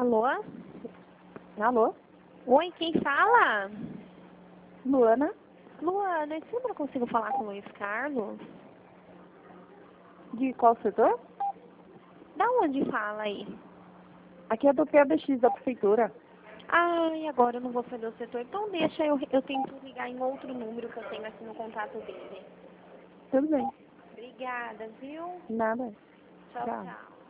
Alô? Alô? Oi, quem fala? Luana? Luana, esse número eu consigo falar com o Luiz Carlos? De qual setor? Da onde fala aí? Aqui é do PABX da prefeitura. Ai, agora eu não vou saber o setor, então deixa, eu tento ligar em outro número que eu tenho aqui no contato dele. Tudo bem. Obrigada, viu? Nada. Tchau, Tchau. tchau.